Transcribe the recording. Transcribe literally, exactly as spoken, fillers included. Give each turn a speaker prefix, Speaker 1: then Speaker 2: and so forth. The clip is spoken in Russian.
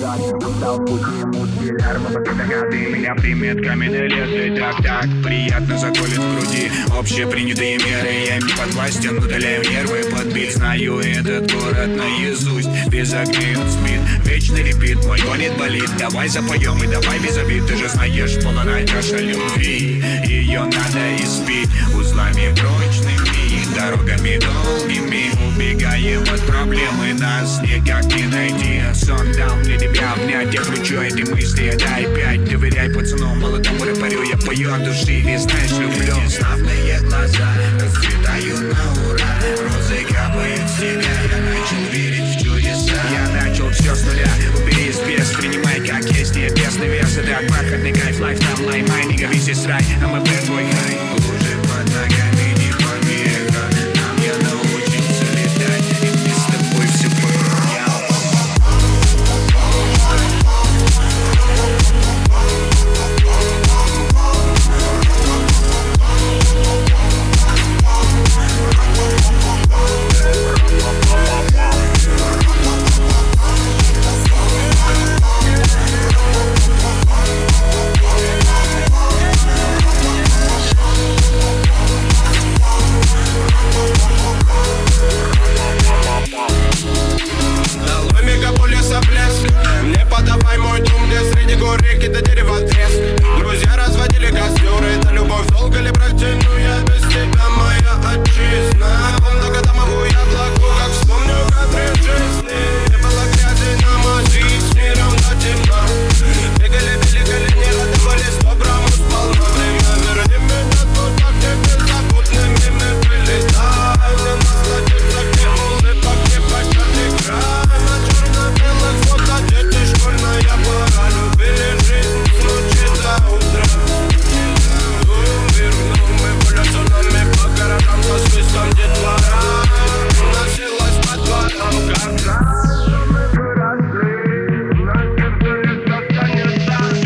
Speaker 1: так, устал в пути, муки, арма, годы. Меня примет каменный лес, и так, так приятно заколет в груди. Общепринятые меры, я им не подвластен, удаляю нервы под бит. Знаю этот город наизусть, без огней он спит. Вечный репит, мой гонит болит. Давай запоем и давай без обид. Ты же знаешь, полная чаша любви. Ее надо испить узлами прочными, дорогами долгими. Убегаем от проблемы, нас никак не найти. Сон дал мне тебя обнять, я кручу эти мысли, дай пять. Доверяй пацану, молодому рэперю, я пою от души, и знаешь, люблю. Славные глаза расцветают на ура, розы капают с тебя, я начал верить в чудеса. Я начал все с нуля, убери спец, принимай как есть, небесный вес. Это бархатный кайф, лайф, там лаймай, не говись и срай, а мы твой хай.